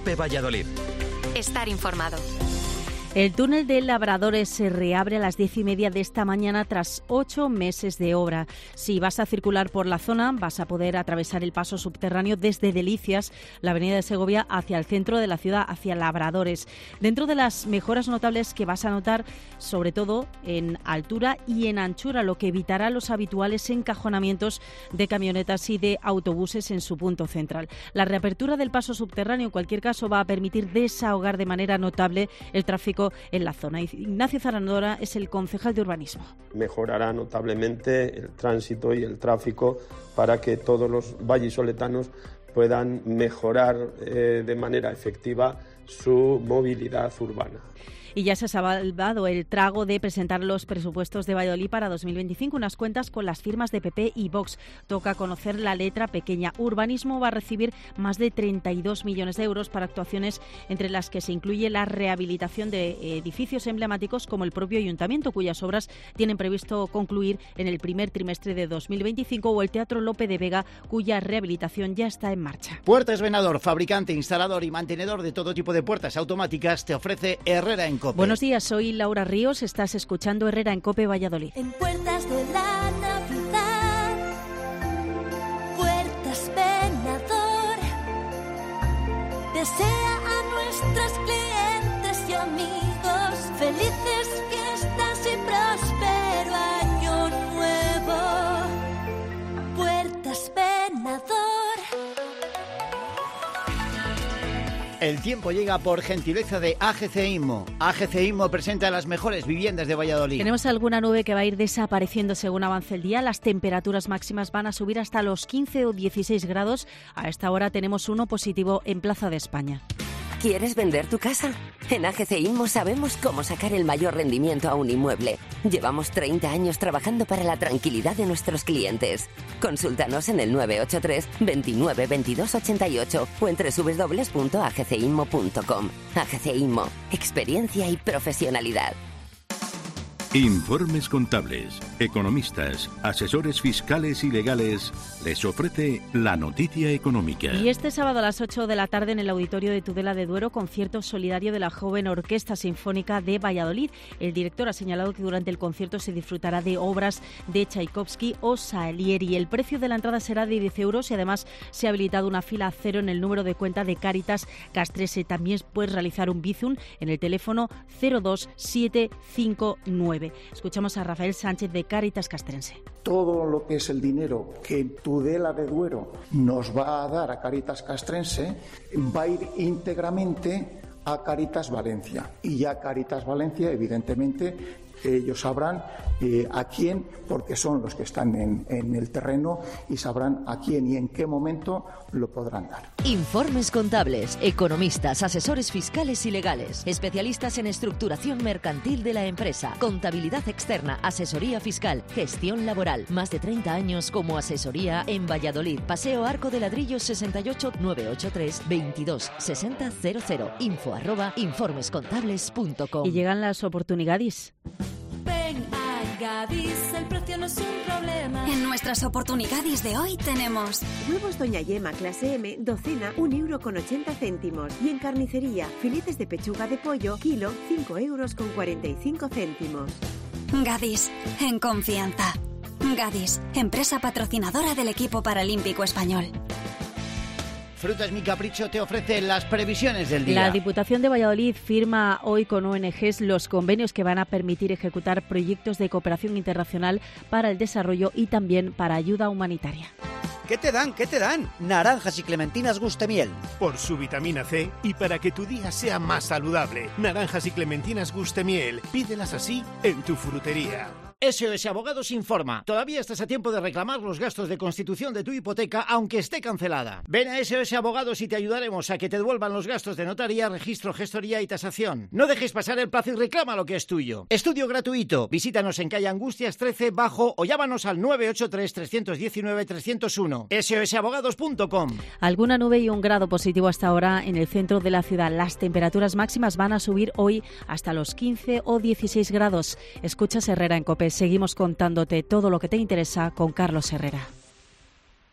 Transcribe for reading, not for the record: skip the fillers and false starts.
COPE Valladolid. Estar informado. El túnel de Labradores se reabre a las 10:30 de esta mañana tras 8 meses de obra. Si vas a circular por la zona, vas a poder atravesar el paso subterráneo desde Delicias, la avenida de Segovia, hacia el centro de la ciudad, hacia Labradores. Dentro de las mejoras notables que vas a notar, sobre todo en altura y en anchura, lo que evitará los habituales encajonamientos de camionetas y de autobuses en su punto central. La reapertura del paso subterráneo, en cualquier caso, va a permitir desahogar de manera notable el tráfico en la zona. Ignacio Zarandora es el concejal de urbanismo. Mejorará notablemente el tránsito y el tráfico para que todos los vallisoletanos puedan mejorar de manera efectiva su movilidad urbana. Y ya se ha salvado el trago de presentar los presupuestos de Valladolid para 2025, unas cuentas con las firmas de PP y Vox. Toca conocer la letra pequeña. Urbanismo va a recibir más de 32 millones de euros para actuaciones entre las que se incluye la rehabilitación de edificios emblemáticos como el propio Ayuntamiento, cuyas obras tienen previsto concluir en el primer trimestre de 2025, o el Teatro Lope de Vega, cuya rehabilitación ya está en marcha. Puertas Venador, fabricante, instalador y mantenedor de todo tipo de puertas automáticas, te ofrece Herrera en COPE. Buenos días, soy Laura Ríos, estás escuchando Herrera en COPE Valladolid. En Puertas de la Navidad, Puertas Venador desea a nuestros clientes y amigos felices fiestas y próspero año nuevo. Puertas Venador. El tiempo llega por gentileza de AGC Inmo. AGC Inmo presenta las mejores viviendas de Valladolid. Tenemos alguna nube que va a ir desapareciendo según avance el día. Las temperaturas máximas van a subir hasta los 15 o 16 grados. A esta hora tenemos uno positivo en Plaza de España. ¿Quieres vender tu casa? En AGC Inmo sabemos cómo sacar el mayor rendimiento a un inmueble. Llevamos 30 años trabajando para la tranquilidad de nuestros clientes. Consúltanos en el 983 29 22 88 o en www.agcinmo.com. AGC Inmo, experiencia y profesionalidad. Informes contables, economistas, asesores fiscales y legales les ofrece la noticia económica. Y este sábado a las 8 de la tarde en el Auditorio de Tudela de Duero, concierto solidario de la Joven Orquesta Sinfónica de Valladolid. El director ha señalado que durante el concierto se disfrutará de obras de Tchaikovsky o Salieri. El precio de la entrada será de 10 euros y además se ha habilitado una fila cero en el número de cuenta de Cáritas Castrense. También puedes realizar un bizum en el teléfono 02759. Escuchamos a Rafael Sánchez de Cáritas Castrense. Todo lo que es el dinero que Tudela de Duero nos va a dar a Cáritas Castrense va a ir íntegramente a Cáritas Valencia. Y ya Cáritas Valencia, evidentemente, ellos sabrán a quién, porque son los que están en el terreno y sabrán a quién y en qué momento lo podrán dar. Informes contables, economistas, asesores fiscales y legales, especialistas en estructuración mercantil de la empresa, contabilidad externa, asesoría fiscal, gestión laboral. Más de 30 años como asesoría en Valladolid. Paseo Arco de Ladrillo 68 983 22 60 00. info@informescontables.com. Y llegan las oportunidades. Ven a Gadis, el precio no es un problema. En nuestras oportunidades de hoy tenemos huevos Doña Yema clase M, docena, 1,80 €. Y en carnicería, filetes de pechuga de pollo, kilo, 5,45 €. Gadis, en confianza. Gadis, empresa patrocinadora del equipo paralímpico español. Frutas Mi Capricho te ofrece las previsiones del día. La Diputación de Valladolid firma hoy con ONGs los convenios que van a permitir ejecutar proyectos de cooperación internacional para el desarrollo y también para ayuda humanitaria. ¿Qué te dan? ¿Qué te dan? Naranjas y clementinas Gustemiel. Por su vitamina C y para que tu día sea más saludable. Naranjas y clementinas Gustemiel. Pídelas así en tu frutería. SOS Abogados informa. Todavía estás a tiempo de reclamar los gastos de constitución de tu hipoteca aunque esté cancelada. Ven a SOS Abogados y te ayudaremos a que te devuelvan los gastos de notaría, registro, gestoría y tasación. No dejes pasar el plazo y reclama lo que es tuyo. Estudio gratuito. Visítanos en calle Angustias 13 Bajo o llámanos al 983 319 301. sosabogados.com. Alguna nube y 1 grado positivo hasta ahora en el centro de la ciudad. Las temperaturas máximas van a subir hoy hasta los 15 o 16 grados. Escuchas Herrera en COPE. Seguimos contándote todo lo que te interesa con Carlos Herrera.